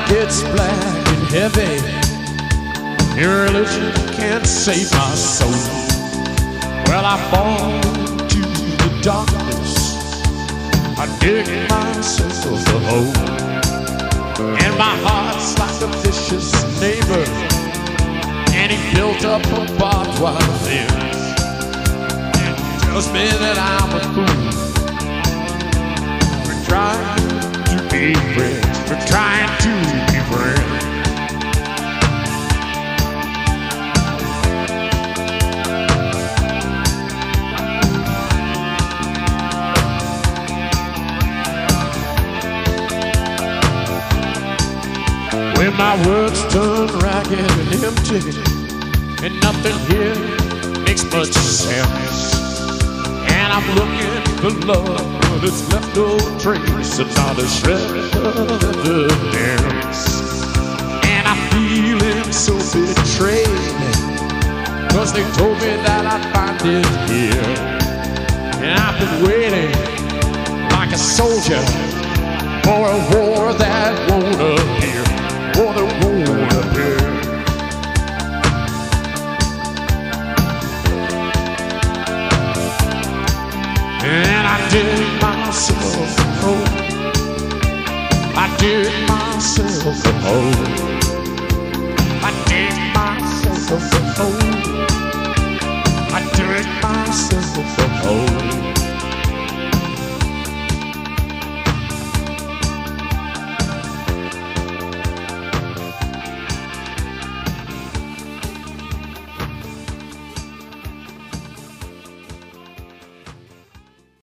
gets black and heavy, your religion can't save my soul. Well, I fall into the darkness, I dig myself a hole, and my heart's like a vicious neighbor, and he built up a barbed wire fence, and tells me that I'm a fool for trying to be friends, for trying to be friends. When my words turn ragged and empty, and nothing here makes much sense, and I'm looking for love, but it's left no trace, and not a shred of evidence. And I'm feeling so betrayed, 'cause they told me that I'd find it here, and I've been waiting like a soldier for a war that won't appear. For the won't appear. And I did myself a hole, I did myself a hole.